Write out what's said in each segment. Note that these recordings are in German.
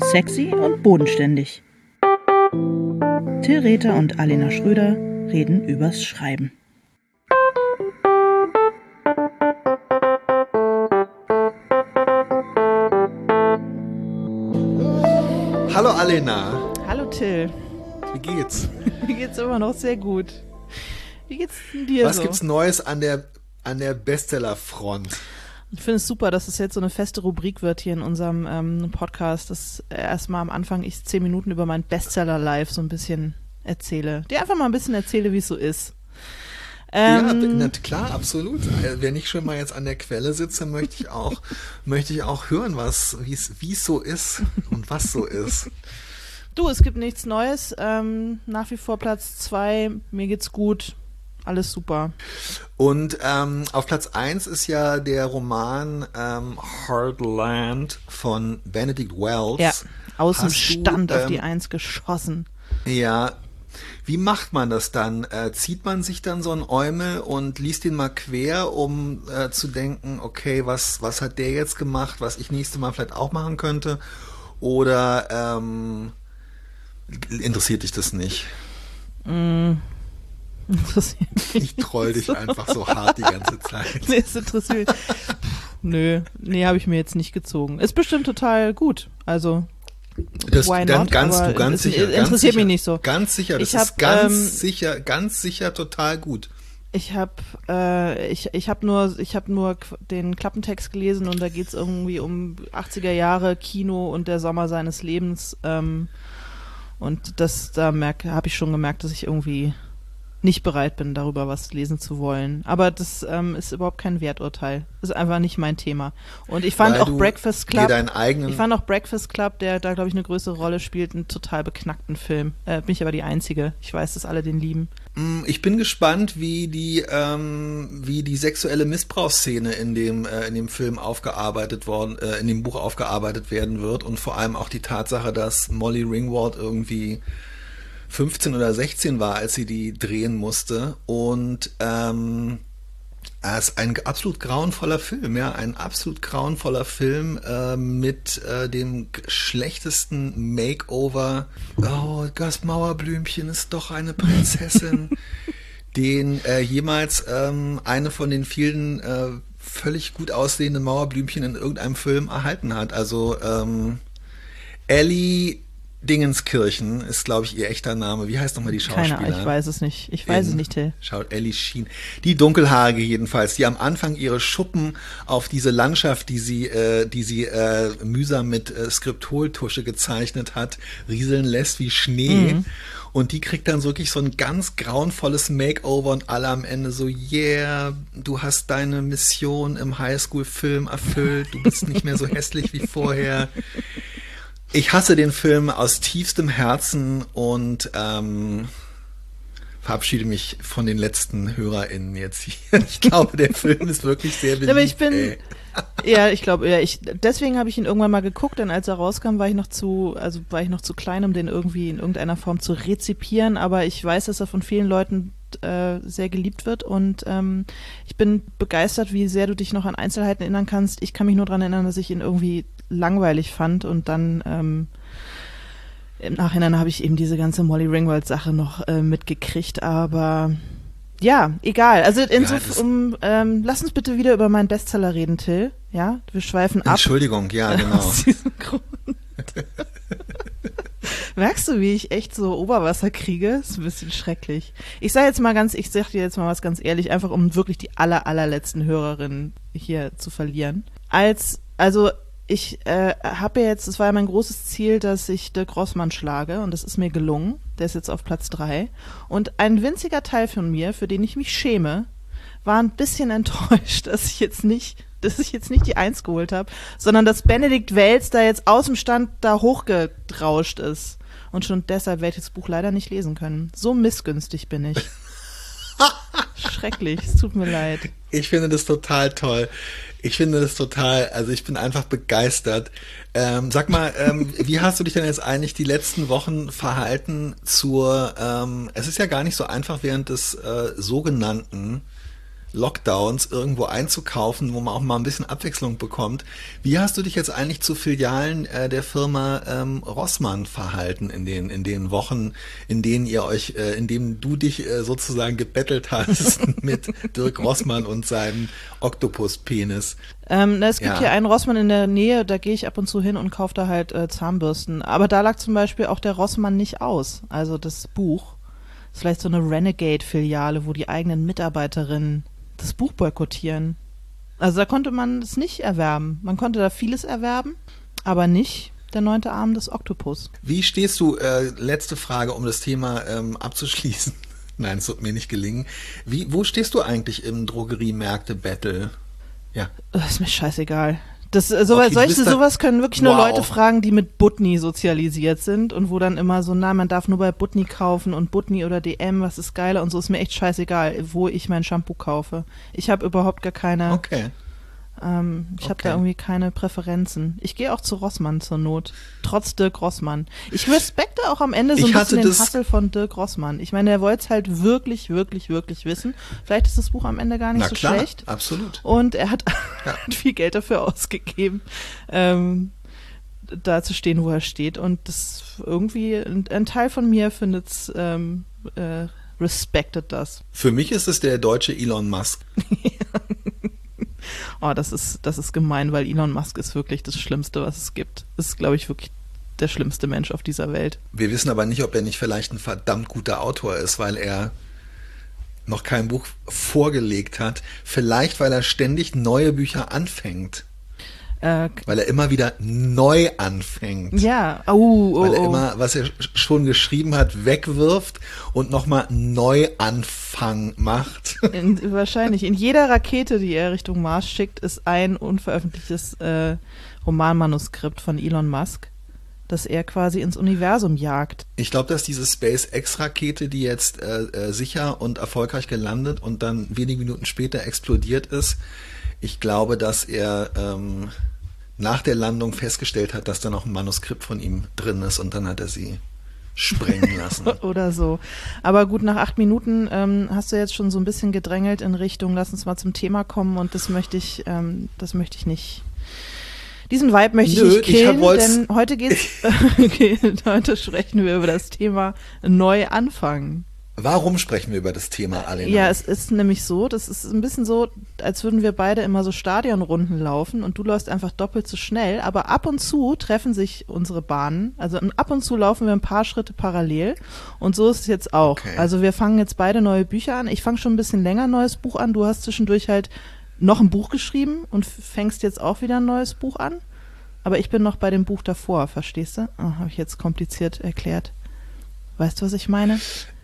Sexy und bodenständig. Till Rether und Alena Schröder reden übers Schreiben. Hallo Alena. Hallo Till. Wie geht's? Mir geht's immer noch sehr gut. Wie geht's denn dir Was so? gibt's Neues an der Bestsellerfront? Ich finde es super, dass es jetzt so eine feste Rubrik wird hier in unserem Podcast, dass erstmal am Anfang ich 10 Minuten über mein Bestseller-Live so ein bisschen erzähle. Dir einfach mal ein bisschen erzähle, wie es so ist. Ja, na klar, absolut. Wenn ich schon mal jetzt an der Quelle sitze, möchte ich auch hören, wie es so ist und was so ist. Du, es gibt nichts Neues. Nach wie vor Platz 2. Mir geht's gut. Alles super. Und auf Platz 1 ist ja der Roman Heartland von Benedict Wells. Ja, aus dem Stand auf die 1 geschossen. Ja. Wie macht man das dann? Zieht man sich dann so einen Eumel und liest ihn mal quer, um zu denken, okay, was hat der jetzt gemacht, was ich nächstes Mal vielleicht auch machen könnte? Oder interessiert dich das nicht? Interessiert mich Ich troll dich einfach so hart die ganze Zeit. Nee, es interessiert mich. Nee, habe ich mir jetzt nicht gezogen. Ist bestimmt total gut. Also why not? Ganz sicher. Interessiert mich nicht so. Ganz sicher, das ist ganz sicher total gut. Ich hab nur den Klappentext gelesen und da geht's irgendwie um 80er Jahre Kino und der Sommer seines Lebens. Und habe ich schon gemerkt, dass ich irgendwie nicht bereit bin, darüber was lesen zu wollen. Aber das ist überhaupt kein Werturteil. Das ist einfach nicht mein Thema. Und ich fand auch Breakfast Club, der da, glaube ich, eine größere Rolle spielt, einen total beknackten Film. Bin ich aber die Einzige. Ich weiß, dass alle den lieben. Ich bin gespannt, wie die sexuelle Missbrauchsszene in dem Film in dem Buch aufgearbeitet werden wird und vor allem auch die Tatsache, dass Molly Ringwald irgendwie 15 oder 16 war, als sie die drehen musste. Und es ist ein absolut grauenvoller Film, ja, ein absolut grauenvoller Film mit dem schlechtesten Makeover. Oh, das Mauerblümchen ist doch eine Prinzessin, den jemals eine von den vielen völlig gut aussehenden Mauerblümchen in irgendeinem Film erhalten hat. Also Ellie Dingenskirchen ist, glaube ich, ihr echter Name. Wie heißt nochmal die Schauspielerin? Keine Ahnung, ich weiß es nicht. Till. Schaut Ellie Sheen. Die Dunkelhaarige jedenfalls, die am Anfang ihre Schuppen auf diese Landschaft, die sie mühsam mit Skriptoltusche gezeichnet hat, rieseln lässt wie Schnee. Mhm. Und die kriegt dann wirklich so ein ganz grauenvolles Makeover und alle am Ende so, yeah, du hast deine Mission im Highschool-Film erfüllt, du bist nicht mehr so hässlich wie vorher. Ich hasse den Film aus tiefstem Herzen und verabschiede mich von den letzten HörerInnen jetzt hier. Ich glaube, der Film ist wirklich sehr beliebt. Aber deswegen habe ich ihn irgendwann mal geguckt, denn als er rauskam, war ich noch zu klein, um den irgendwie in irgendeiner Form zu rezipieren, aber ich weiß, dass er von vielen Leuten sehr geliebt wird und ich bin begeistert, wie sehr du dich noch an Einzelheiten erinnern kannst. Ich kann mich nur daran erinnern, dass ich ihn irgendwie langweilig fand und dann im Nachhinein habe ich eben diese ganze Molly Ringwald-Sache noch mitgekriegt, aber ja, egal. Also lass uns bitte wieder über meinen Bestseller reden, Till. Ja, wir schweifen ab. Entschuldigung, ja, genau. Aus diesem Grund. Merkst du, wie ich echt so Oberwasser kriege? Das ist ein bisschen schrecklich. Ich sag dir jetzt mal was ganz ehrlich, einfach um wirklich die allerletzten Hörerinnen hier zu verlieren. Ich habe ja jetzt, es war ja mein großes Ziel, dass ich Dirk Rossmann schlage und das ist mir gelungen. Der ist jetzt auf Platz 3. Und ein winziger Teil von mir, für den ich mich schäme, war ein bisschen enttäuscht, dass ich jetzt nicht die 1 geholt habe, sondern dass Benedict Wells da jetzt aus dem Stand da hochgedrauscht ist. Und schon deshalb werde ich das Buch leider nicht lesen können. So missgünstig bin ich. Schrecklich, es tut mir leid. Ich finde das total toll. Ich bin einfach begeistert. Sag mal, wie hast du dich denn jetzt eigentlich die letzten Wochen verhalten es ist ja gar nicht so einfach während des sogenannten Lockdowns irgendwo einzukaufen, wo man auch mal ein bisschen Abwechslung bekommt. Wie hast du dich jetzt eigentlich zu Filialen der Firma Rossmann verhalten in den Wochen, in denen du dich sozusagen gebettelt hast mit Dirk Rossmann und seinem Oktopuspenis? Es gibt hier einen Rossmann in der Nähe, da gehe ich ab und zu hin und kaufe da halt Zahnbürsten. Aber da lag zum Beispiel auch der Rossmann nicht aus, also das Buch. Das ist vielleicht so eine Renegade-Filiale, wo die eigenen Mitarbeiterinnen das Buch boykottieren. Also da konnte man es nicht erwerben. Man konnte da vieles erwerben, aber nicht der 9. Arm des Oktopus. Wie stehst du, letzte Frage, um das Thema abzuschließen. Nein, es wird mir nicht gelingen. Wo stehst du eigentlich im Drogeriemärkte-Battle? Ja. Das ist mir scheißegal. Sowas können wirklich nur Leute fragen, die mit Butni sozialisiert sind und wo dann immer so, man darf nur bei Butni kaufen und Butni oder DM, was ist geiler und so, ist mir echt scheißegal, wo ich mein Shampoo kaufe. Ich habe überhaupt gar keine, ich habe da irgendwie keine Präferenzen. Ich gehe auch zu Rossmann zur Not, trotz Dirk Rossmann. Ich respekte auch am Ende so ein bisschen den Hassel von Dirk Rossmann. Ich meine, er wollte es halt wirklich, wirklich, wirklich wissen. Vielleicht ist das Buch am Ende gar nicht schlecht. Absolut. Und er hat viel Geld dafür ausgegeben, da zu stehen, wo er steht. Und das irgendwie, ein Teil von mir findet's, respektet das. Für mich ist es der deutsche Elon Musk. Oh, das ist gemein, weil Elon Musk ist wirklich das Schlimmste, was es gibt. Ist, glaube ich, wirklich der schlimmste Mensch auf dieser Welt. Wir wissen aber nicht, ob er nicht vielleicht ein verdammt guter Autor ist, weil er noch kein Buch vorgelegt hat. Vielleicht, weil er ständig neue Bücher anfängt. Weil er immer wieder neu anfängt. Ja, weil er immer, was er schon geschrieben hat, wegwirft und nochmal Neuanfang macht. Wahrscheinlich. In jeder Rakete, die er Richtung Mars schickt, ist ein unveröffentlichtes Romanmanuskript von Elon Musk, das er quasi ins Universum jagt. Ich glaube, dass diese SpaceX-Rakete, die jetzt sicher und erfolgreich gelandet und dann wenige Minuten später explodiert ist, ich glaube, dass er nach der Landung festgestellt hat, dass da noch ein Manuskript von ihm drin ist und dann hat er sie sprengen lassen. Oder so. Aber gut, nach 8 Minuten hast du jetzt schon so ein bisschen gedrängelt in Richtung, lass uns mal zum Thema kommen und das möchte ich nicht. Diesen Vibe möchte ich nicht killen, denn heute heute sprechen wir über das Thema Neuanfang. Warum sprechen wir über das Thema, Alena? Ja, es ist nämlich so, das ist ein bisschen so, als würden wir beide immer so Stadionrunden laufen und du läufst einfach doppelt so schnell, aber ab und zu treffen sich unsere Bahnen, also ab und zu laufen wir ein paar Schritte parallel und so ist es jetzt auch. Okay. Also wir fangen jetzt beide neue Bücher an, ich fange schon ein bisschen länger ein neues Buch an, du hast zwischendurch halt noch ein Buch geschrieben und fängst jetzt auch wieder ein neues Buch an, aber ich bin noch bei dem Buch davor, verstehst du? Oh, habe ich jetzt kompliziert erklärt. Weißt du, was ich meine?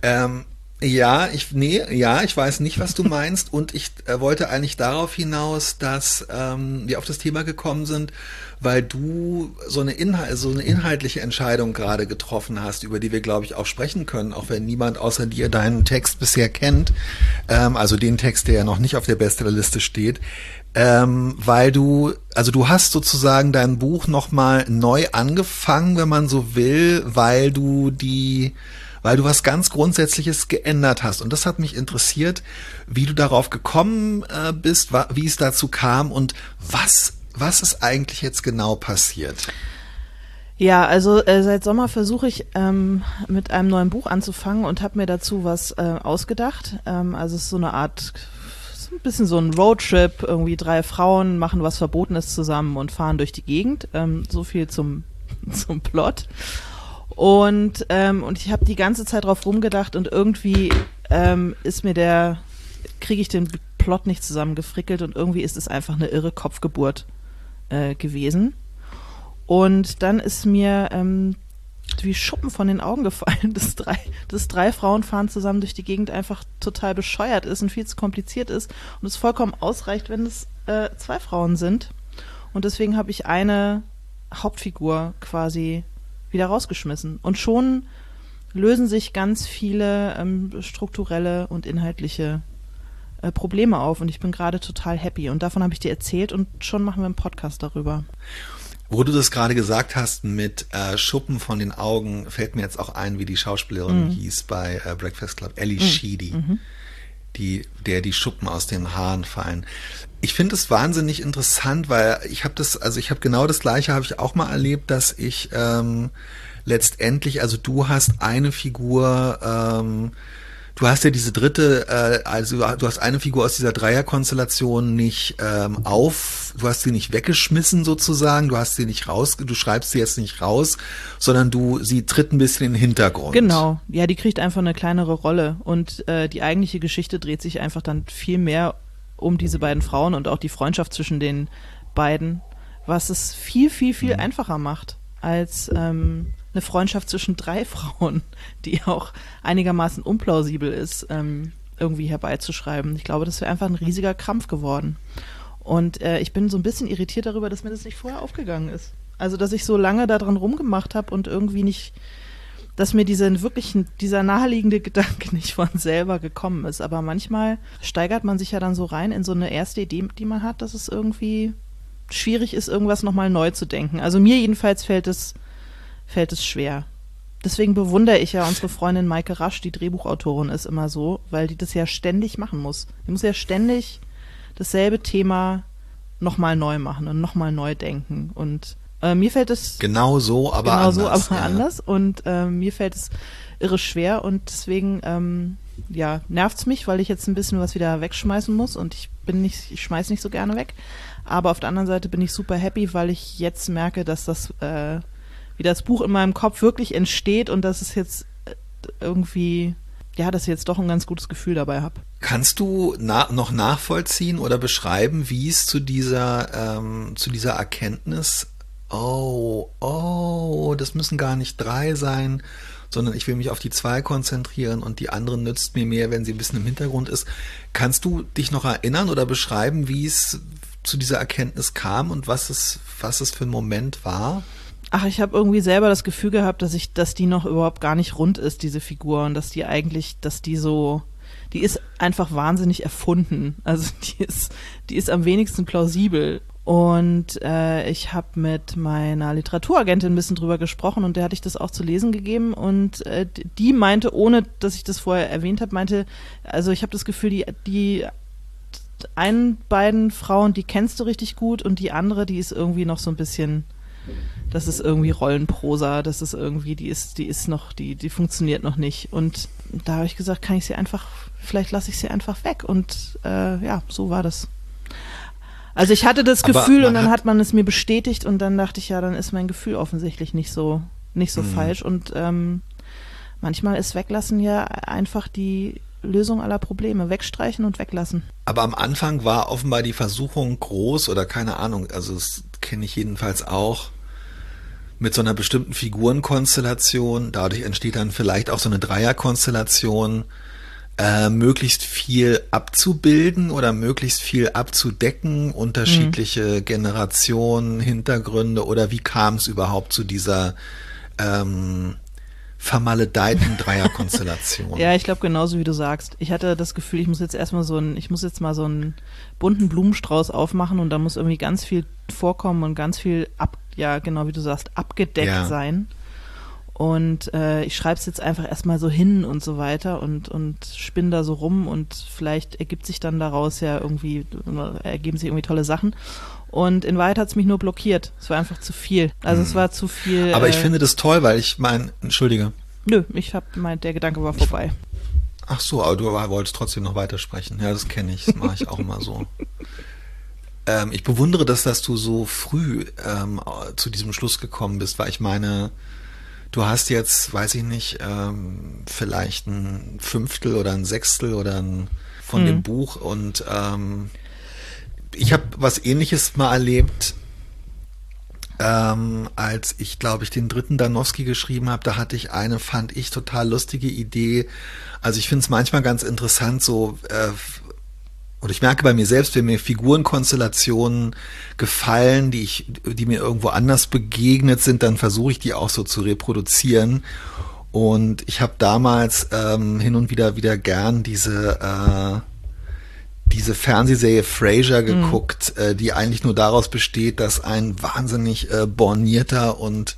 Ich weiß nicht, was du meinst und ich wollte eigentlich darauf hinaus, dass wir auf das Thema gekommen sind, weil du so eine inhaltliche Entscheidung gerade getroffen hast, über die wir, glaube ich, auch sprechen können, auch wenn niemand außer dir deinen Text bisher kennt, also den Text, der ja noch nicht auf der Bestsellerliste steht, weil du hast sozusagen dein Buch nochmal neu angefangen, wenn man so will, weil du was ganz Grundsätzliches geändert hast. Und das hat mich interessiert, wie du darauf gekommen bist, wie es dazu kam und was ist eigentlich jetzt genau passiert? Ja, also seit Sommer versuche ich mit einem neuen Buch anzufangen und habe mir dazu was ausgedacht. Also es ist so eine Art, ein bisschen so ein Roadtrip, irgendwie 3 Frauen machen was Verbotenes zusammen und fahren durch die Gegend. So viel zum Plot. Und ich habe die ganze Zeit drauf rumgedacht und irgendwie kriege ich den Plot nicht zusammengefrickelt und irgendwie ist es einfach eine irre Kopfgeburt gewesen. Und dann ist mir wie Schuppen von den Augen gefallen, dass 3 Frauen fahren zusammen durch die Gegend einfach total bescheuert ist und viel zu kompliziert ist und es vollkommen ausreicht, wenn es 2 Frauen sind. Und deswegen habe ich eine Hauptfigur quasi wieder rausgeschmissen. Und schon lösen sich ganz viele strukturelle und inhaltliche Probleme auf und ich bin gerade total happy und davon habe ich dir erzählt und schon machen wir einen Podcast darüber. Wo du das gerade gesagt hast mit Schuppen von den Augen, fällt mir jetzt auch ein, wie die Schauspielerin hieß bei Breakfast Club, Ellie Sheedy. der die Schuppen aus den Haaren fallen. Ich finde es wahnsinnig interessant, weil ich habe genau das Gleiche habe ich auch mal erlebt, dass ich letztendlich, also du hast eine Figur, du hast ja diese dritte, du hast eine Figur aus dieser Dreierkonstellation nicht du hast sie nicht weggeschmissen sozusagen, du schreibst sie jetzt nicht raus, sondern sie tritt ein bisschen in den Hintergrund. Genau, ja, die kriegt einfach eine kleinere Rolle und die eigentliche Geschichte dreht sich einfach dann viel mehr um diese beiden Frauen und auch die Freundschaft zwischen den beiden, was es viel, viel, viel einfacher macht als eine Freundschaft zwischen 3 Frauen, die auch einigermaßen unplausibel ist, irgendwie herbeizuschreiben. Ich glaube, das wäre einfach ein riesiger Krampf geworden. Und ich bin so ein bisschen irritiert darüber, dass mir das nicht vorher aufgegangen ist. Also, dass ich so lange daran rumgemacht habe und irgendwie nicht, dass mir dieser naheliegende Gedanke nicht von selber gekommen ist. Aber manchmal steigert man sich ja dann so rein in so eine erste Idee, die man hat, dass es irgendwie schwierig ist, irgendwas nochmal neu zu denken. Also mir jedenfalls fällt es schwer. Deswegen bewundere ich ja unsere Freundin Maike Rasch, die Drehbuchautorin ist, immer so, weil die das ja ständig machen muss. Die muss ja ständig dasselbe Thema nochmal neu machen und nochmal neu denken. Und mir fällt es genau so, aber anders. Und mir fällt es irre schwer und deswegen nervt's mich, weil ich jetzt ein bisschen was wieder wegschmeißen muss und ich schmeiß nicht so gerne weg. Aber auf der anderen Seite bin ich super happy, weil ich jetzt merke, dass wie das Buch in meinem Kopf wirklich entsteht und dass es jetzt irgendwie, dass ich jetzt doch ein ganz gutes Gefühl dabei habe. Kannst du noch nachvollziehen oder beschreiben, wie es zu dieser Erkenntnis, das müssen gar nicht 3 sein, sondern ich will mich auf die 2 konzentrieren und die andere nützt mir mehr, wenn sie ein bisschen im Hintergrund ist. Kannst du dich noch erinnern oder beschreiben, wie es zu dieser Erkenntnis kam und was es für ein Moment war? Ach, ich habe irgendwie selber das Gefühl gehabt, dass die noch überhaupt gar nicht rund ist, diese Figur, und die ist einfach wahnsinnig erfunden. Also die ist am wenigsten plausibel. Und ich habe mit meiner Literaturaagentin ein bisschen drüber gesprochen und der hatte ich das auch zu lesen gegeben und die meinte, ohne dass ich das vorher erwähnt habe, also ich habe das Gefühl, die beiden Frauen, die kennst du richtig gut und die andere, die ist irgendwie noch so ein bisschen, das ist irgendwie Rollenprosa, das ist irgendwie, die funktioniert noch nicht. Und da habe ich gesagt, vielleicht lasse ich sie einfach weg. Und so war das. Also ich hatte das Gefühl und dann hat man es mir bestätigt und dann dachte ich, ja, dann ist mein Gefühl offensichtlich nicht so falsch. Und manchmal ist Weglassen ja einfach die Lösung aller Probleme. Wegstreichen und weglassen. Aber am Anfang war offenbar die Versuchung groß oder keine Ahnung, also das kenne ich jedenfalls auch, mit so einer bestimmten Figurenkonstellation, dadurch entsteht dann vielleicht auch so eine Dreierkonstellation, möglichst viel abzubilden oder möglichst viel abzudecken, unterschiedliche Generationen, Hintergründe, oder wie kam es überhaupt zu dieser vermaledeiten Dreierkonstellation? Ja, ich glaube genauso wie du sagst. Ich hatte das Gefühl, ich muss jetzt mal so einen bunten Blumenstrauß aufmachen und da muss irgendwie ganz viel vorkommen und ganz viel genau wie du sagst, abgedeckt sein. Und ich schreibe es jetzt einfach erstmal so hin und so weiter und spinne da so rum und vielleicht ergeben sich irgendwie tolle Sachen. Und in Wahrheit hat es mich nur blockiert. Es war einfach zu viel. Also es war zu viel. Aber ich finde das toll, weil entschuldige. Nö, der Gedanke war vorbei. Ach so, aber du wolltest trotzdem noch weitersprechen. Ja, das kenne ich, das mache ich auch immer so. Ich bewundere das, dass du so früh zu diesem Schluss gekommen bist, weil ich meine, du hast jetzt, weiß ich nicht, vielleicht ein Fünftel oder ein Sechstel von dem Buch und ich habe was Ähnliches mal erlebt, als ich, glaube ich, den 3. Danowski geschrieben habe. Da hatte ich fand ich, total lustige Idee. Also ich finde es manchmal ganz interessant, so und ich merke bei mir selbst, wenn mir Figurenkonstellationen gefallen, die mir irgendwo anders begegnet sind, dann versuche ich die auch so zu reproduzieren. Und ich habe damals hin und wieder gern diese Fernsehserie Frasier geguckt, die eigentlich nur daraus besteht, dass ein wahnsinnig bornierter und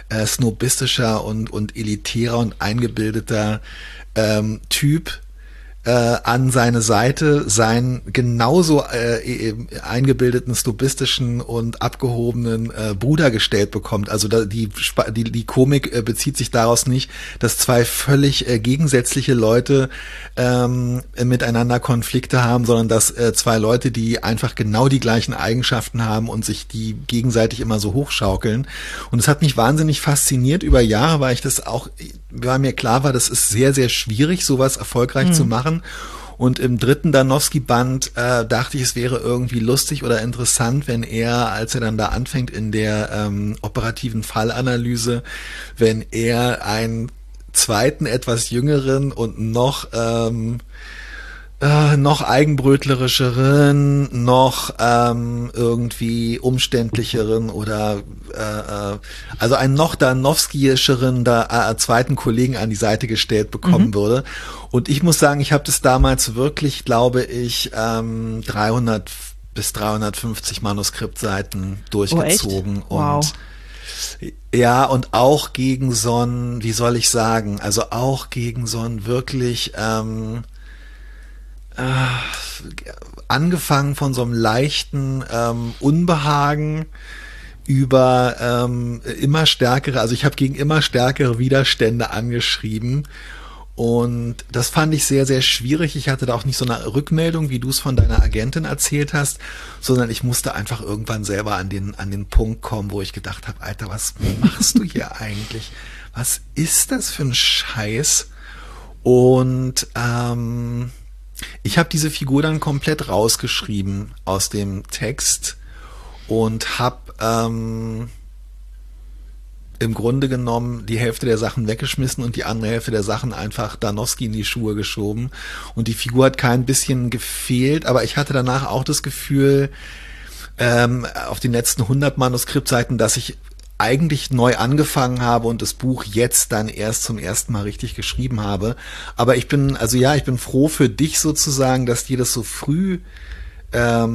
snobistischer und elitärer und eingebildeter Typ an seine Seite seinen genauso eingebildeten, snobistischen und abgehobenen Bruder gestellt bekommt. Also die Komik bezieht sich daraus nicht, dass zwei völlig gegensätzliche Leute miteinander Konflikte haben, sondern dass zwei Leute, die einfach genau die gleichen Eigenschaften haben und sich die gegenseitig immer so hochschaukeln. Und es hat mich wahnsinnig fasziniert über Jahre, weil mir klar war, das ist sehr, sehr schwierig, sowas erfolgreich zu machen. Und im dritten Danowski-Band dachte ich, es wäre irgendwie lustig oder interessant, wenn er, als er dann da anfängt in der operativen Fallanalyse, wenn er einen zweiten, etwas jüngeren und noch eigenbrötlerischeren, noch irgendwie umständlicheren oder also einen noch danowskiischeren zweiten Kollegen an die Seite gestellt bekommen würde. Und ich muss sagen, ich habe das damals wirklich, glaube ich, 300 bis 350 Manuskriptseiten durchgezogen. Oh, echt? Wow. Und ja, und auch gegen so ein, wie soll ich sagen, also auch gegen so ein wirklich angefangen von so einem leichten Unbehagen über immer stärkere, also ich habe gegen immer stärkere Widerstände angeschrieben und das fand ich sehr, sehr schwierig. Ich hatte da auch nicht so eine Rückmeldung, wie du es von deiner Agentin erzählt hast, sondern ich musste einfach irgendwann selber an den Punkt kommen, wo ich gedacht habe, Alter, was machst du hier eigentlich? Was ist das für ein Scheiß? Und ich habe diese Figur dann komplett rausgeschrieben aus dem Text und habe im Grunde genommen die Hälfte der Sachen weggeschmissen und die andere Hälfte der Sachen einfach Danowski in die Schuhe geschoben. Und die Figur hat kein bisschen gefehlt, aber ich hatte danach auch das Gefühl, auf den letzten 100 Manuskriptseiten, dass ich eigentlich neu angefangen habe und das Buch jetzt dann erst zum ersten Mal richtig geschrieben habe. Aber ich bin froh für dich sozusagen, dass dir das so früh klar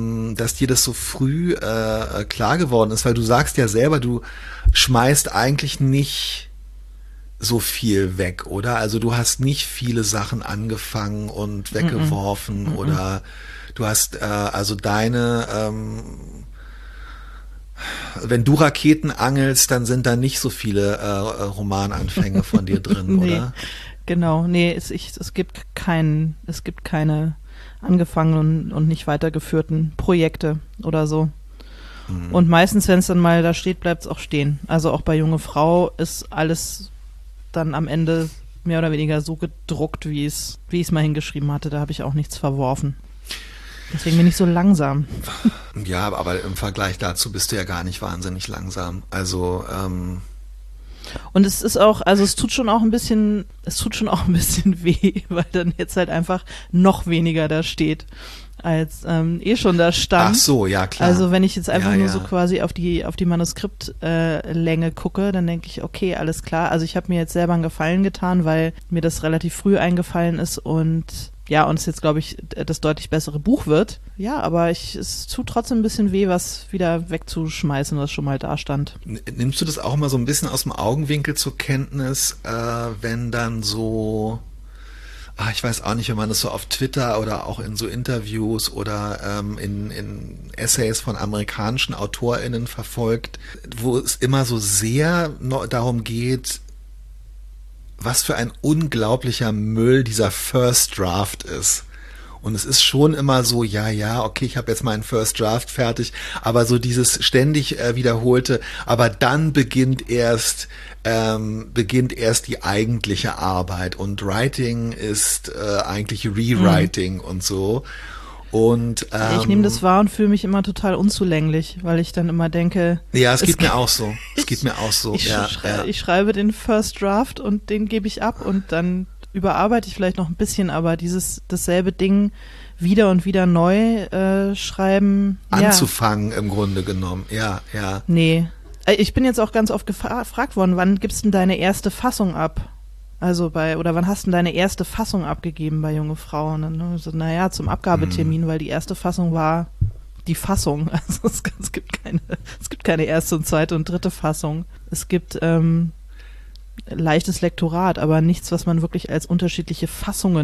geworden ist, weil du sagst ja selber, du schmeißt eigentlich nicht so viel weg, oder? Also du hast nicht viele Sachen angefangen und weggeworfen oder du hast also deine wenn du Raketen angelst, dann sind da nicht so viele Romananfänge von dir drin, Nee, oder? genau. Nee, es gibt keine angefangenen und nicht weitergeführten Projekte oder so. Und meistens, wenn es dann mal da steht, bleibt es auch stehen. Also auch bei Junge Frau ist alles dann am Ende mehr oder weniger so gedruckt, wie ich es mal hingeschrieben hatte. Da habe ich auch nichts verworfen. Deswegen bin ich so langsam. Ja, aber im Vergleich dazu bist du ja gar nicht wahnsinnig langsam. Also und es ist auch, also es tut schon auch ein bisschen weh, weil dann jetzt halt einfach noch weniger da steht, als schon da stand. Ach so, ja klar. Also wenn ich jetzt einfach nur ja. so quasi auf die Manuskriptlänge gucke, dann denke ich, okay, alles klar. Also ich habe mir jetzt selber einen Gefallen getan, weil mir das relativ früh eingefallen ist und ja, und es jetzt, glaube ich, das deutlich bessere Buch wird. Ja, aber es tut trotzdem ein bisschen weh, was wieder wegzuschmeißen, was schon mal da stand. Nimmst du das auch mal so ein bisschen aus dem Augenwinkel zur Kenntnis, wenn dann so, ich weiß auch nicht, wenn man das so auf Twitter oder auch in so Interviews oder in Essays von amerikanischen AutorInnen verfolgt, wo es immer so sehr darum geht, was für ein unglaublicher Müll dieser First Draft ist. Und es ist schon immer so, okay, ich habe jetzt meinen First Draft fertig, aber so dieses ständig wiederholte, aber dann beginnt erst die eigentliche Arbeit und Writing ist eigentlich Rewriting und so. Und ich nehme das wahr und fühle mich immer total unzulänglich, weil ich dann immer denke... Ja, es geht mir auch so. Ich schreibe den First Draft und den gebe ich ab und dann überarbeite ich vielleicht noch ein bisschen, aber dasselbe Ding wieder und wieder neu schreiben... Anzufangen im Grunde genommen, ja. Nee. Ich bin jetzt auch ganz oft gefragt worden, wann gibst du denn deine erste Fassung ab? Also wann hast du denn deine erste Fassung abgegeben bei Junge Frau? Und dann so, zum Abgabetermin, weil die erste Fassung war die Fassung. Also es gibt keine erste und zweite und dritte Fassung. Es gibt leichtes Lektorat, aber nichts, was man wirklich als unterschiedliche Fassungen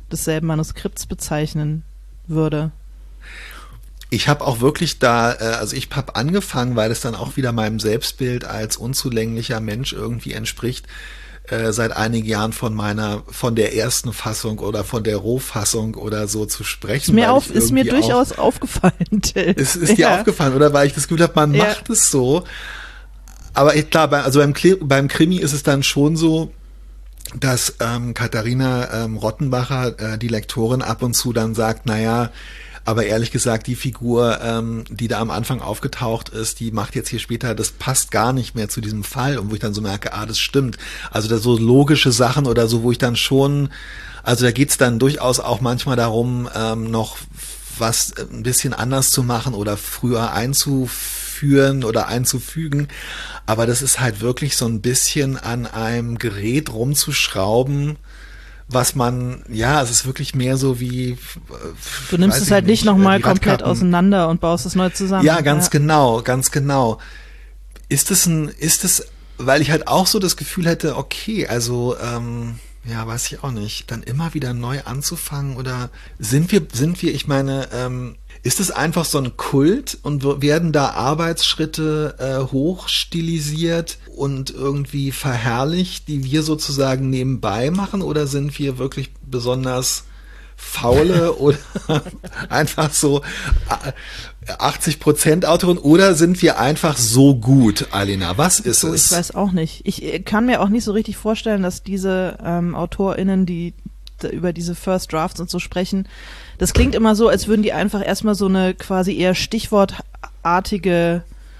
desselben Manuskripts bezeichnen würde. Ich habe auch wirklich also ich habe angefangen, weil es dann auch wieder meinem Selbstbild als unzulänglicher Mensch irgendwie entspricht, seit einigen Jahren von der ersten Fassung oder von der Rohfassung oder so zu sprechen. Ist mir durchaus aufgefallen, Till. Ist dir aufgefallen, oder? Weil ich das Gefühl habe, man macht es so. Aber klar, beim Krimi ist es dann schon so, dass Katharina Rottenbacher, die Lektorin, ab und zu dann sagt, naja, aber ehrlich gesagt, die Figur, die da am Anfang aufgetaucht ist, die macht jetzt hier später, das passt gar nicht mehr zu diesem Fall. Und wo ich dann so merke, das stimmt. Also da so logische Sachen oder so, wo ich dann schon, also da geht's dann durchaus auch manchmal darum, noch was ein bisschen anders zu machen oder früher einzuführen oder einzufügen. Aber das ist halt wirklich so ein bisschen an einem Gerät rumzuschrauben, was man, es ist wirklich mehr so wie... Du nimmst es halt nicht nochmal komplett auseinander und baust es neu zusammen. Ja, ganz genau. Ist es, weil ich halt auch so das Gefühl hätte, okay, also, weiß ich auch nicht, dann immer wieder neu anzufangen oder sind wir, ich meine, ist es einfach so ein Kult und werden da Arbeitsschritte hochstilisiert und irgendwie verherrlicht, die wir sozusagen nebenbei machen, oder sind wir wirklich besonders faule oder einfach so 80% Autorin, oder sind wir einfach so gut, Alena? Was ist es? Ich weiß auch nicht. Ich kann mir auch nicht so richtig vorstellen, dass diese AutorInnen, die über diese First Drafts und so sprechen, das klingt immer so, als würden die einfach erstmal so eine quasi eher stichwortartige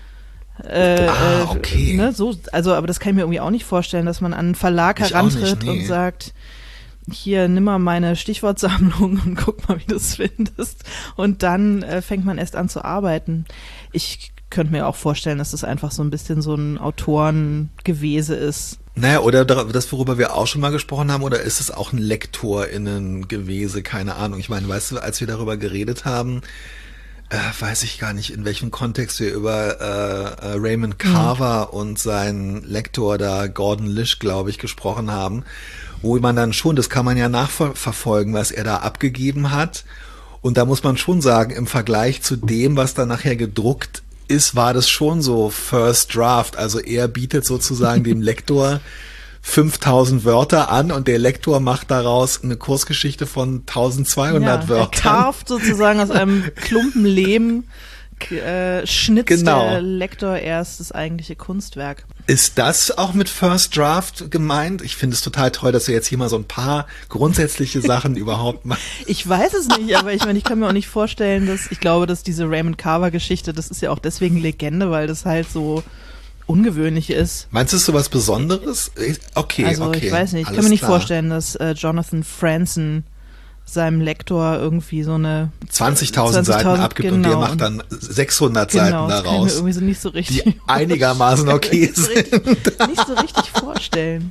okay. Aber das kann ich mir irgendwie auch nicht vorstellen, dass man an einen Verlag herantritt und sagt, hier, nimm mal meine Stichwortsammlung und guck mal, wie du es findest. Und dann fängt man erst an zu arbeiten. Ich könnte mir auch vorstellen, dass das einfach so ein bisschen so ein Autorengewese ist. Naja, oder das, worüber wir auch schon mal gesprochen haben, oder ist es auch ein LektorInnen-Gewese? Keine Ahnung. Ich meine, weißt du, als wir darüber geredet haben, weiß ich gar nicht, in welchem Kontext wir über Raymond Carver und seinen Lektor da, Gordon Lish, glaube ich, gesprochen haben, wo man dann schon, das kann man ja nachverfolgen, was er da abgegeben hat. Und da muss man schon sagen, im Vergleich zu dem, was dann nachher gedruckt ist, war das schon so First Draft. Also er bietet sozusagen dem Lektor 5000 Wörter an und der Lektor macht daraus eine Kursgeschichte von 1200 Wörtern. Er carvt sozusagen aus einem Klumpen Lehm, schnitzt der Lektor erst das eigentliche Kunstwerk. Ist das auch mit First Draft gemeint? Ich finde es total toll, dass wir jetzt hier mal so ein paar grundsätzliche Sachen überhaupt machen. Ich weiß es nicht, aber ich meine, ich kann mir auch nicht vorstellen, ich glaube, dass diese Raymond Carver-Geschichte, das ist ja auch deswegen Legende, weil das halt so ungewöhnlich ist. Meinst du, es ist so was Besonderes? Okay, also, ich weiß nicht, ich kann mir nicht vorstellen, dass Jonathan Franzen seinem Lektor irgendwie so eine 20.000 Seiten abgibt, und der macht dann 600 Seiten daraus, das kann ich mir irgendwie so nicht so richtig die einigermaßen okay sind. Nicht so richtig vorstellen.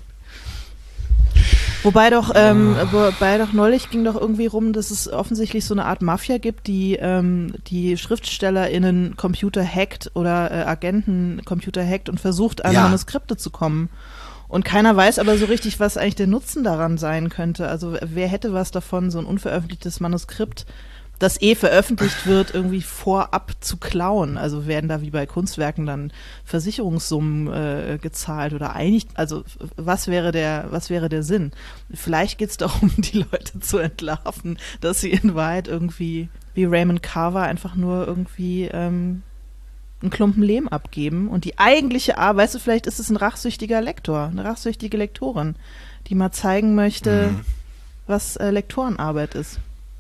Wobei doch neulich ging doch irgendwie rum, dass es offensichtlich so eine Art Mafia gibt, die SchriftstellerInnen Computer hackt oder Agenten Computer hackt und versucht, an Manuskripte zu kommen. Und keiner weiß aber so richtig, was eigentlich der Nutzen daran sein könnte. Also wer hätte was davon, so ein unveröffentlichtes Manuskript, das veröffentlicht wird, irgendwie vorab zu klauen? Also werden da wie bei Kunstwerken dann Versicherungssummen gezahlt oder einig? Also was wäre der Sinn? Vielleicht geht es darum, die Leute zu entlarven, dass sie in Wahrheit irgendwie wie Raymond Carver einfach nur irgendwie einen Klumpen Lehm abgeben und die eigentliche Arbeit, weißt du, vielleicht ist es ein rachsüchtiger Lektor, eine rachsüchtige Lektorin, die mal zeigen möchte, was Lektorenarbeit ist.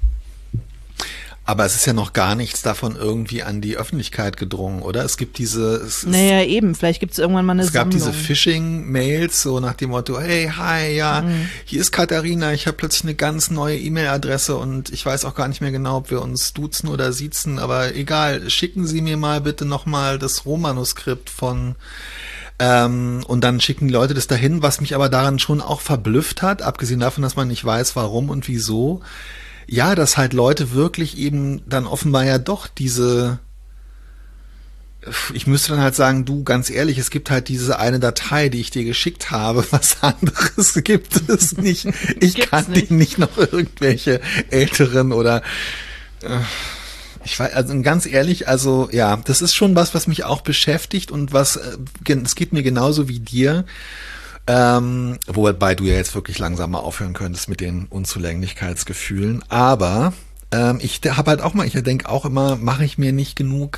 Aber es ist ja noch gar nichts davon irgendwie an die Öffentlichkeit gedrungen, oder? Es gibt naja, eben, vielleicht gibt es irgendwann mal eine Sammlung. Es gab diese Phishing-Mails, so nach dem Motto, hey, hi, hier ist Katharina, ich habe plötzlich eine ganz neue E-Mail-Adresse und ich weiß auch gar nicht mehr genau, ob wir uns duzen oder siezen, aber egal, schicken Sie mir mal bitte nochmal das Rohmanuskript von und dann schicken die Leute das dahin, was mich aber daran schon auch verblüfft hat, abgesehen davon, dass man nicht weiß, warum und wieso. Ja, dass halt Leute wirklich eben dann offenbar ja doch diese ich müsste dann halt sagen, du, ganz ehrlich, es gibt halt diese eine Datei, die ich dir geschickt habe. Was anderes gibt es nicht. Ich kann dir nicht noch irgendwelche älteren oder ich weiß, also ganz ehrlich, also ja, das ist schon was mich auch beschäftigt und es geht mir genauso wie dir. Wobei du ja jetzt wirklich langsam mal aufhören könntest mit den Unzulänglichkeitsgefühlen. Aber ich habe halt auch mal, ich denke auch immer, mache ich mir nicht genug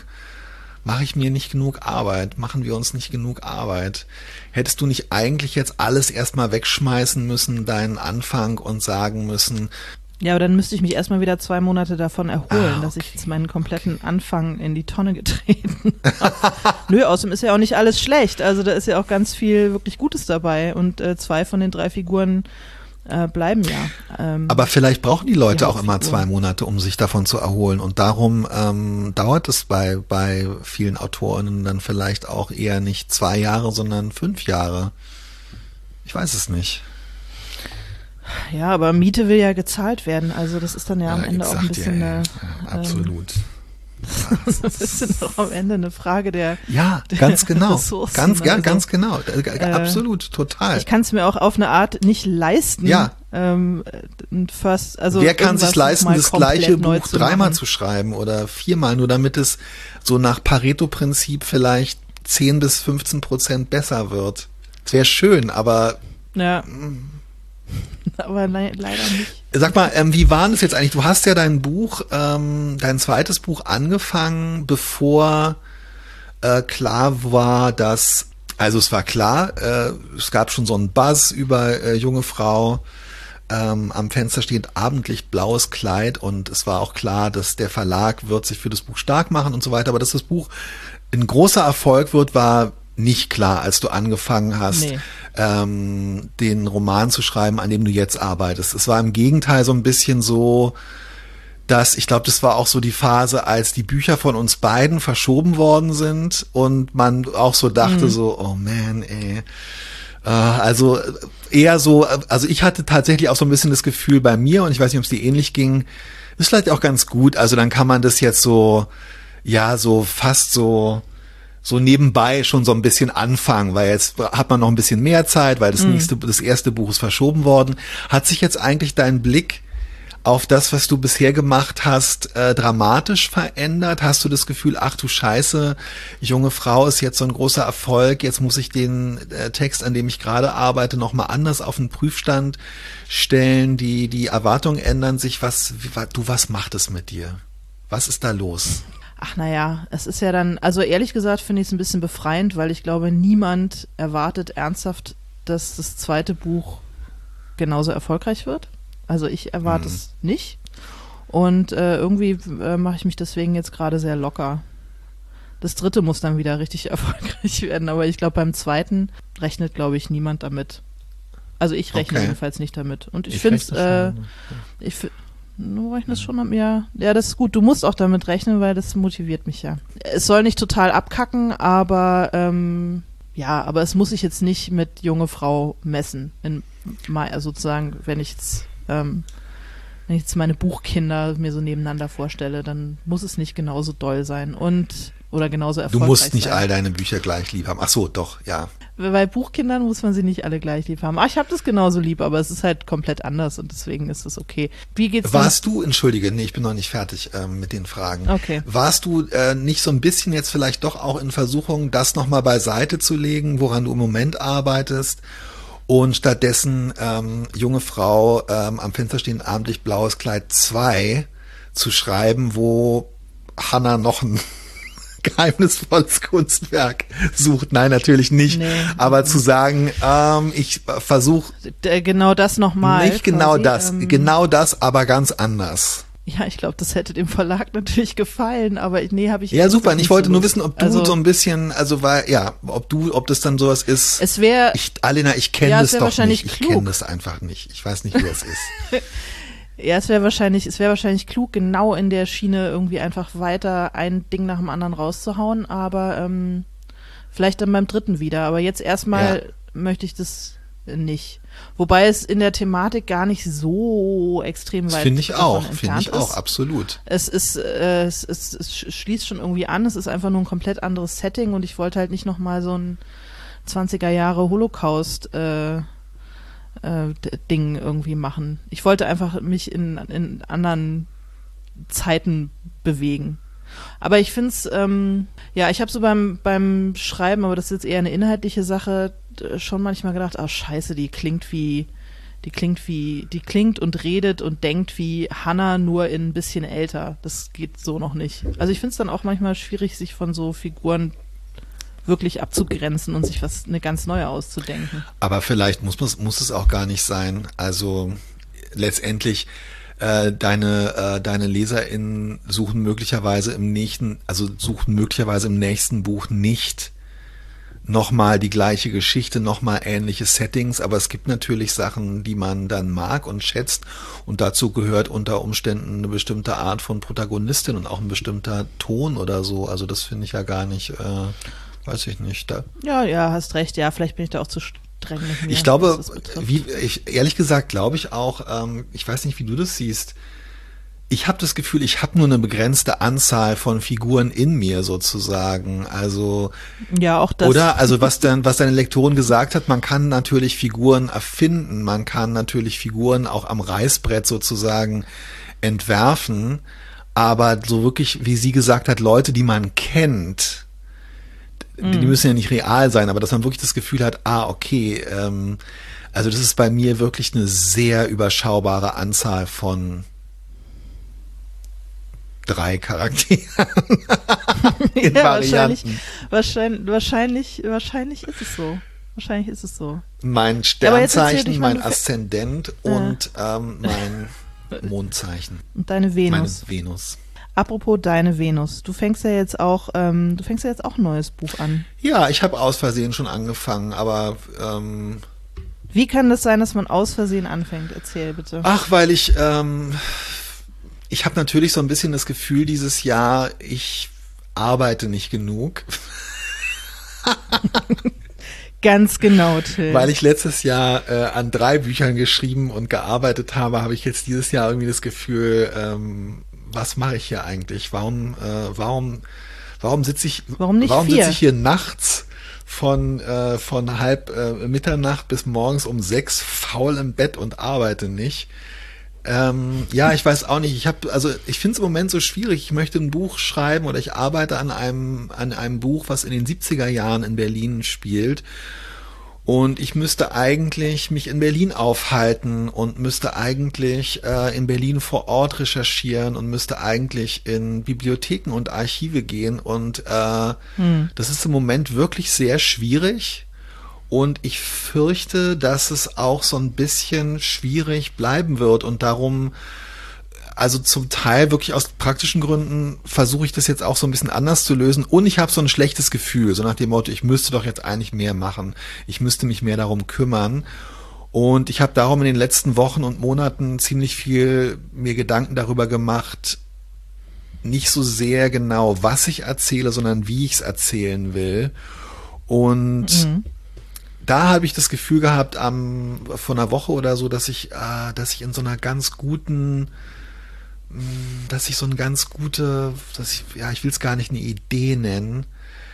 Arbeit? Machen wir uns nicht genug Arbeit? Hättest du nicht eigentlich jetzt alles erstmal wegschmeißen müssen, deinen Anfang, und sagen müssen, ja, aber dann müsste ich mich erstmal wieder 2 Monate davon erholen, dass ich jetzt meinen kompletten Anfang in die Tonne getreten habe. Nö, außerdem ist ja auch nicht alles schlecht. Also da ist ja auch ganz viel wirklich Gutes dabei. Und 2 von den 3 Figuren bleiben ja. Aber vielleicht brauchen die Leute auch immer 2 Monate, um sich davon zu erholen. Und darum dauert es bei vielen Autorinnen dann vielleicht auch eher nicht 2 Jahre, sondern 5 Jahre. Ich weiß es nicht. Ja, aber Miete will ja gezahlt werden. Also das ist dann ja am Ende auch ein bisschen absolut. Das ist ein bisschen auch am Ende eine Frage der ganz genau. Ressourcen. Ganz genau. Absolut, total. Ich kann es mir auch auf eine Art nicht leisten. Ja. Also wer kann sich leisten, das gleiche Buch 3-mal zu zu schreiben oder 4-mal, nur damit es so nach Pareto-Prinzip vielleicht 10-15% besser wird? Es wäre schön, aber ja. Aber leider nicht. Sag mal, wie war das jetzt eigentlich? Du hast ja dein Buch, dein zweites Buch angefangen, bevor klar war, also es war klar, es gab schon so einen Buzz über junge Frau, am Fenster steht Abendlicht, blaues Kleid, und es war auch klar, dass der Verlag wird sich für das Buch stark machen und so weiter, aber dass das Buch ein großer Erfolg wird, war nicht klar, als du angefangen hast, den Roman zu schreiben, an dem du jetzt arbeitest. Es war im Gegenteil so ein bisschen so, dass, ich glaube, das war auch so die Phase, als die Bücher von uns beiden verschoben worden sind und man auch so dachte so, oh man, ey. Also eher so, also ich hatte tatsächlich auch so ein bisschen das Gefühl bei mir, und ich weiß nicht, ob es dir ähnlich ging, ist vielleicht auch ganz gut, also dann kann man das jetzt so, ja, so fast so nebenbei schon so ein bisschen anfangen, weil jetzt hat man noch ein bisschen mehr Zeit, weil das erste Buch ist verschoben worden. Hat sich jetzt eigentlich dein Blick auf das, was du bisher gemacht hast, dramatisch verändert? Hast du das Gefühl, ach du Scheiße, junge Frau ist jetzt so ein großer Erfolg, jetzt muss ich den Text, an dem ich gerade arbeite, nochmal anders auf den Prüfstand stellen, die Erwartungen ändern sich, was macht es mit dir? Was ist da los? Ach naja, es ist ja dann, also ehrlich gesagt finde ich es ein bisschen befreiend, weil ich glaube, niemand erwartet ernsthaft, dass das zweite Buch genauso erfolgreich wird. Also ich erwarte es nicht. Und irgendwie mache ich mich deswegen jetzt gerade sehr locker. Das dritte muss dann wieder richtig erfolgreich werden, aber ich glaube, beim zweiten rechnet, glaube ich, niemand damit. Also ich rechne jedenfalls nicht damit. Und ich finde es, du rechnest schon am ja, das ist gut. Du musst auch damit rechnen, weil das motiviert mich ja. Es soll nicht total abkacken, aber aber es muss sich jetzt nicht mit junge Frau messen. Sozusagen, wenn ich jetzt meine Buchkinder mir so nebeneinander vorstelle, dann muss es nicht genauso doll sein oder genauso erfolgreich sein. Du musst nicht all deine Bücher gleich lieb haben. Ach so, doch, ja. Bei Buchkindern muss man sie nicht alle gleich lieb haben. Ich habe das genauso lieb, aber es ist halt komplett anders und deswegen ist es okay. Wie geht's dir? Entschuldige, nee, ich bin noch nicht fertig mit den Fragen. Okay. Warst du nicht so ein bisschen jetzt vielleicht doch auch in Versuchung, das nochmal beiseite zu legen, woran du im Moment arbeitest, und stattdessen junge Frau, am Fenster stehen Abendlicht, blaues Kleid 2 zu schreiben, wo Hannah noch ein geheimnisvolles Kunstwerk sucht? Nein, natürlich nicht. Nee. Aber zu sagen, ich versuche genau das nochmal. Nicht genau das, genau das, aber ganz anders. Ja, ich glaube, das hätte dem Verlag natürlich gefallen, aber habe ich. Ja, super. Und ich wollte nur wissen, ob du so ein bisschen, ob das dann sowas ist. Es wäre. Alena, ich kenne das doch nicht. Ich kenne das einfach nicht. Ich weiß nicht, wie das ist. Ja, es wäre wahrscheinlich klug, genau in der Schiene irgendwie einfach weiter ein Ding nach dem anderen rauszuhauen, aber vielleicht dann beim dritten wieder. Aber jetzt erstmal möchte ich das nicht. Wobei es in der Thematik gar nicht so extrem weit Finde ich auch, ist. absolut. Es schließt schon irgendwie an, es ist einfach nur ein komplett anderes Setting und ich wollte halt nicht nochmal so ein 20er Jahre Holocaust Ding irgendwie machen. Ich wollte einfach mich in anderen Zeiten bewegen. Aber ich finde es, ich habe so beim Schreiben, aber das ist jetzt eher eine inhaltliche Sache, schon manchmal gedacht, scheiße, die klingt und redet und denkt wie Hannah, nur in ein bisschen älter. Das geht so noch nicht. Also ich finde es dann auch manchmal schwierig, sich von so Figuren wirklich abzugrenzen und sich eine ganz neue auszudenken. Aber vielleicht muss es auch gar nicht sein. Also letztendlich deine LeserInnen suchen möglicherweise im nächsten Buch nicht nochmal die gleiche Geschichte, nochmal ähnliche Settings, aber es gibt natürlich Sachen, die man dann mag und schätzt und dazu gehört unter Umständen eine bestimmte Art von Protagonistin und auch ein bestimmter Ton oder so. Also das finde ich ja gar nicht, weiß ich nicht. Ja, hast recht. Ja, vielleicht bin ich da auch zu streng mit mir. Ich glaube, ehrlich gesagt glaube ich auch, ich weiß nicht, wie du das siehst, ich habe das Gefühl, ich habe nur eine begrenzte Anzahl von Figuren in mir sozusagen. Also ja, auch das. Oder also was deine Lektorin gesagt hat, man kann natürlich Figuren erfinden, man kann natürlich Figuren auch am Reißbrett sozusagen entwerfen, aber so wirklich, wie sie gesagt hat, Leute, die man kennt, die müssen ja nicht real sein, aber dass man wirklich das Gefühl hat, okay, also das ist bei mir wirklich eine sehr überschaubare Anzahl von 3 Charakteren in Varianten. Wahrscheinlich ist es so. Wahrscheinlich ist es so. Mein Sternzeichen, mein Aszendent und mein Mondzeichen. Und deine Venus. Meine Venus. Apropos deine Venus, du fängst ja jetzt auch ein neues Buch an. Ja, ich habe aus Versehen schon angefangen, aber wie kann das sein, dass man aus Versehen anfängt? Erzähl bitte. Ach, weil ich habe natürlich so ein bisschen das Gefühl dieses Jahr, ich arbeite nicht genug. Ganz genau, Till. Weil ich letztes Jahr an 3 Büchern geschrieben und gearbeitet habe ich jetzt dieses Jahr irgendwie das Gefühl, was mache ich hier eigentlich? Warum sitze ich hier nachts von halb Mitternacht bis morgens um 6 faul im Bett und arbeite nicht? Ja, ich weiß auch nicht. Ich finde es im Moment so schwierig. Ich möchte ein Buch schreiben oder ich arbeite an einem Buch, was in den 70er Jahren in Berlin spielt. Und ich müsste eigentlich mich in Berlin aufhalten und müsste eigentlich in Berlin vor Ort recherchieren und müsste eigentlich in Bibliotheken und Archive gehen. Und das ist im Moment wirklich sehr schwierig. Und ich fürchte, dass es auch so ein bisschen schwierig bleiben wird und darum, also zum Teil wirklich aus praktischen Gründen versuche ich das jetzt auch so ein bisschen anders zu lösen und ich habe so ein schlechtes Gefühl, so nach dem Motto, ich müsste doch jetzt eigentlich mehr machen, ich müsste mich mehr darum kümmern und ich habe darum in den letzten Wochen und Monaten ziemlich viel mir Gedanken darüber gemacht, nicht so sehr genau, was ich erzähle, sondern wie ich es erzählen will und da habe ich das Gefühl gehabt, vor einer Woche oder so, dass ich in so einer ganz guten, ich will es gar nicht eine Idee nennen,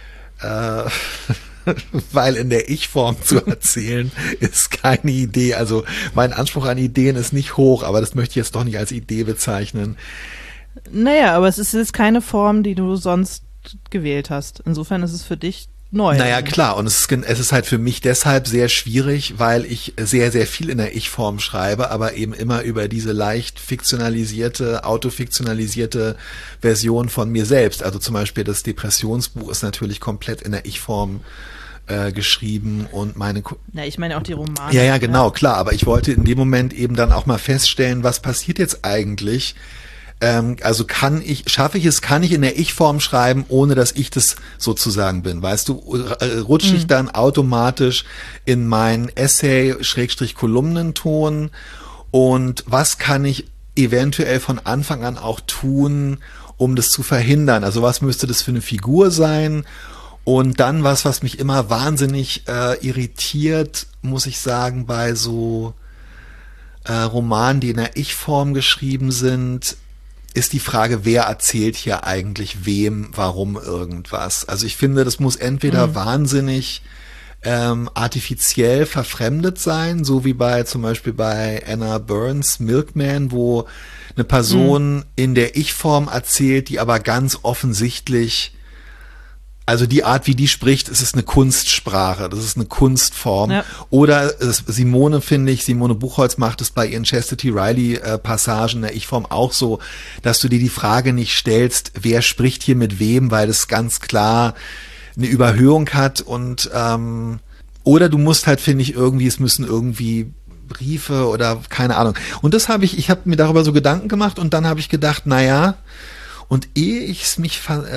weil in der Ich-Form zu erzählen ist keine Idee. Also mein Anspruch an Ideen ist nicht hoch, aber das möchte ich jetzt doch nicht als Idee bezeichnen. Naja, aber es ist jetzt keine Form, die du sonst gewählt hast. Insofern ist es für dich neu. Naja, klar. Und es ist halt für mich deshalb sehr schwierig, weil ich sehr, sehr viel in der Ich-Form schreibe, aber eben immer über diese leicht fiktionalisierte, autofiktionalisierte Version von mir selbst. Also zum Beispiel das Depressionsbuch ist natürlich komplett in der Ich-Form geschrieben und ich meine auch die Romane. Ja, genau, klar. Aber ich wollte in dem Moment eben dann auch mal feststellen, was passiert jetzt eigentlich? Also kann ich in der Ich-Form schreiben, ohne dass ich das sozusagen bin. Weißt du, rutsche ich dann automatisch in meinen Essay-Kolumnenton und was kann ich eventuell von Anfang an auch tun, um das zu verhindern? Also was müsste das für eine Figur sein? Und dann was mich immer wahnsinnig irritiert, muss ich sagen, bei so Romanen, die in der Ich-Form geschrieben sind, ist die Frage, wer erzählt hier eigentlich wem, warum irgendwas. Also ich finde, das muss entweder wahnsinnig artifiziell verfremdet sein, so wie zum Beispiel bei Anna Burns Milkman, wo eine Person in der Ich-Form erzählt, die aber ganz offensichtlich, also die Art, wie die spricht, es ist eine Kunstsprache, das ist eine Kunstform. Ja. Oder Simone Buchholz macht es bei ihren Chastity Riley Passagen in der Ich-Form auch so, dass du dir die Frage nicht stellst, wer spricht hier mit wem, weil das ganz klar eine Überhöhung hat und oder du musst halt, finde ich, es müssen irgendwie Briefe oder keine Ahnung. Und das ich habe mir darüber so Gedanken gemacht und dann habe ich gedacht, naja, und ehe ich mich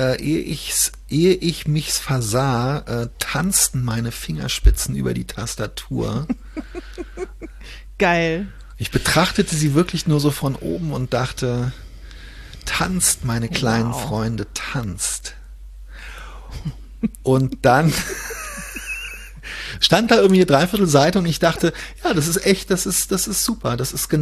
versah, tanzten meine Fingerspitzen über die Tastatur. Geil. Ich betrachtete sie wirklich nur so von oben und dachte, tanzt, meine kleinen Freunde, tanzt. Und dann stand da irgendwie eine Dreiviertelseite und ich dachte, ja, das ist super. Das ist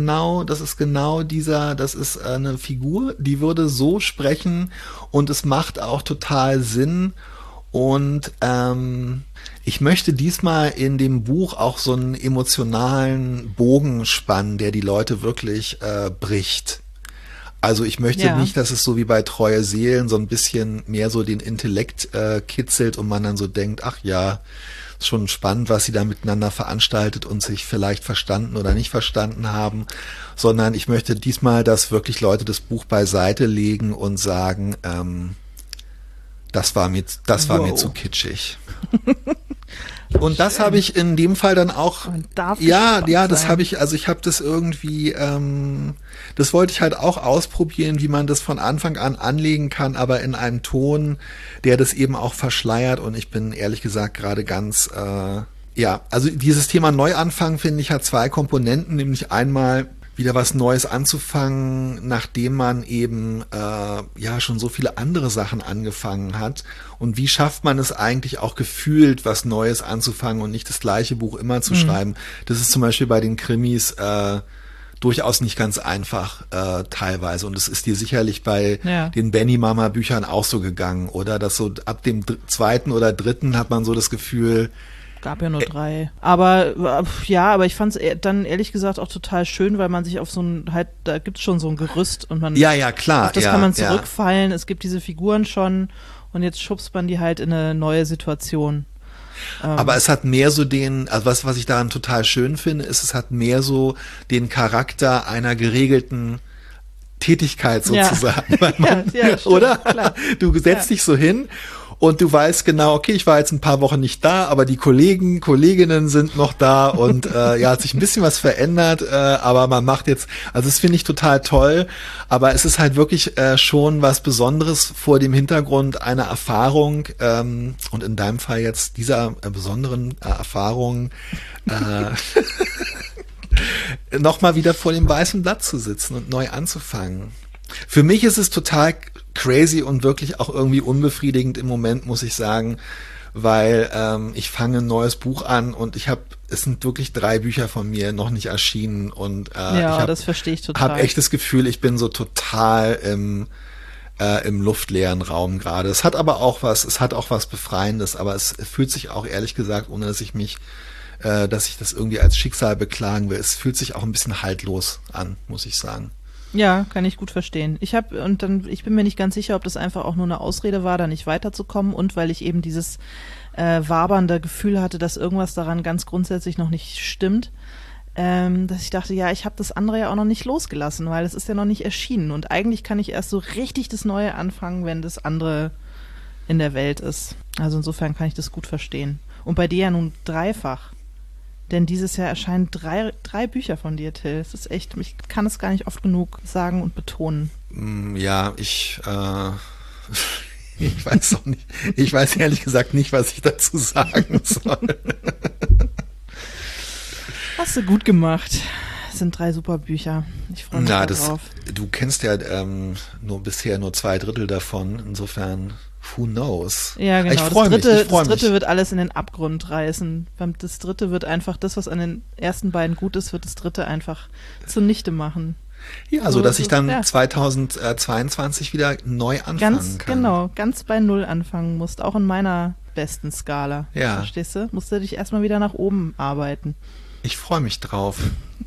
eine Figur, die würde so sprechen und es macht auch total Sinn. Und ich möchte diesmal in dem Buch auch so einen emotionalen Bogen spannen, der die Leute wirklich bricht. Also ich möchte nicht, dass es so wie bei Treue Seelen so ein bisschen mehr so den Intellekt kitzelt und man dann so denkt, ach ja, ist schon spannend, was sie da miteinander veranstaltet und sich vielleicht verstanden oder nicht verstanden haben, sondern ich möchte diesmal, dass wirklich Leute das Buch beiseite legen und sagen, das war mir zu kitschig. Und das habe ich in dem Fall dann auch, das habe ich, also ich habe das irgendwie, das wollte ich halt auch ausprobieren, wie man das von Anfang an anlegen kann, aber in einem Ton, der das eben auch verschleiert und ich bin ehrlich gesagt gerade ganz, also dieses Thema Neuanfang, finde ich, hat zwei Komponenten, nämlich einmal wieder was Neues anzufangen, nachdem man eben schon so viele andere Sachen angefangen hat. Und wie schafft man es eigentlich auch gefühlt, was Neues anzufangen und nicht das gleiche Buch immer zu schreiben? Das ist zum Beispiel bei den Krimis durchaus nicht ganz einfach teilweise. Und es ist dir sicherlich bei den Benny-Mama-Büchern auch so gegangen, oder? Dass so ab dem zweiten oder dritten hat man so das Gefühl, gab ja nur 3. Aber ich fand es dann ehrlich gesagt auch total schön, weil man sich auf da gibt es schon so ein Gerüst und man klar, auf das kann man zurückfallen. Es gibt diese Figuren schon und jetzt schubst man die halt in eine neue Situation. Aber es hat mehr so was ich daran total schön finde, ist, es hat mehr so den Charakter einer geregelten Tätigkeit sozusagen. Stimmt, oder? Klar. Du setzt dich so hin und du weißt genau, okay, ich war jetzt ein paar Wochen nicht da, aber die Kolleginnen sind noch da und hat sich ein bisschen was verändert, aber man macht jetzt, also das finde ich total toll, aber es ist halt wirklich schon was Besonderes vor dem Hintergrund einer Erfahrung und in deinem Fall jetzt dieser besonderen Erfahrung nochmal wieder vor dem weißen Blatt zu sitzen und neu anzufangen. Für mich ist es total crazy und wirklich auch irgendwie unbefriedigend im Moment, muss ich sagen, weil ich fange ein neues Buch an und es sind wirklich 3 Bücher von mir noch nicht erschienen und das verstehe ich total. Habe echt das Gefühl, ich bin so total im luftleeren Raum gerade. Es hat auch was Befreiendes, aber es fühlt sich auch ehrlich gesagt, ohne dass ich das irgendwie als Schicksal beklagen will, es fühlt sich auch ein bisschen haltlos an, muss ich sagen. Ja, kann ich gut verstehen. Ich bin mir nicht ganz sicher, ob das einfach auch nur eine Ausrede war, da nicht weiterzukommen und weil ich eben dieses wabernde Gefühl hatte, dass irgendwas daran ganz grundsätzlich noch nicht stimmt, dass ich dachte, ich habe das andere ja auch noch nicht losgelassen, weil es ist ja noch nicht erschienen und eigentlich kann ich erst so richtig das Neue anfangen, wenn das andere in der Welt ist. Also insofern kann ich das gut verstehen. Und bei dir ja nun dreifach. Denn dieses Jahr erscheinen 3 Bücher von dir, Till. Es ist echt, ich kann es gar nicht oft genug sagen und betonen. Ja, ich weiß auch nicht. Ich weiß ehrlich gesagt nicht, was ich dazu sagen soll. Hast du gut gemacht. Es sind 3 super Bücher. Ich freue mich drauf. Du kennst ja bisher nur 2/3 davon. Insofern Who knows? Ja, genau. Ich freue mich. Das dritte wird alles in den Abgrund reißen. Das dritte wird einfach das, was an den ersten beiden gut ist, wird das dritte einfach zunichte machen. Ja, so dass ich dann 2022 wieder neu anfangen kann. Genau, ganz bei Null anfangen musst, auch in meiner besten Skala. Ja. Verstehst du? Musst du dich erstmal wieder nach oben arbeiten. Ich freue mich drauf.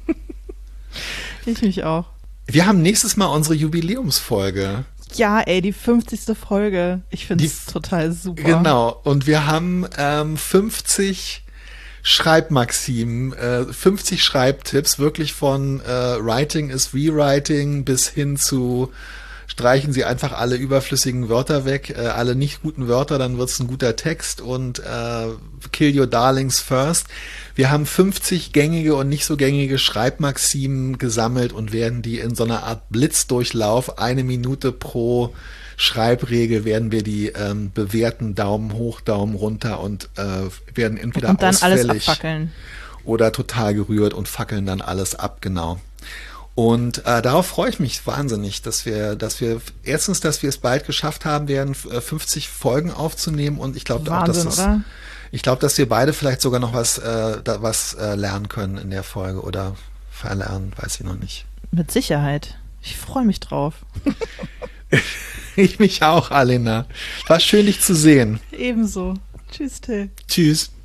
Ich mich auch. Wir haben nächstes Mal unsere Jubiläumsfolge. Ja, ey, die 50. Folge. Ich finde es total super. Genau, und wir haben 50 Schreibmaximen, 50 Schreibtipps, wirklich von Writing is Rewriting bis hin zu streichen Sie einfach alle überflüssigen Wörter weg, alle nicht guten Wörter, dann wird's ein guter Text und Kill Your Darlings First. Wir haben 50 gängige und nicht so gängige Schreibmaximen gesammelt und werden die in so einer Art Blitzdurchlauf, 1 Minute pro Schreibregel werden wir die bewerten, Daumen hoch, Daumen runter und werden entweder und dann ausfällig alles abfackeln. oder total gerührt und fackeln dann alles ab, genau. Und darauf freue ich mich wahnsinnig, dass wir erstens, dass wir es bald geschafft haben werden, 50 Folgen aufzunehmen und ich glaube auch, dass wir beide vielleicht sogar noch was lernen können in der Folge oder verlernen, weiß ich noch nicht. Mit Sicherheit. Ich freue mich drauf. Ich mich auch, Alena. War schön, dich zu sehen. Ebenso. Tschüss, Till. Tschüss.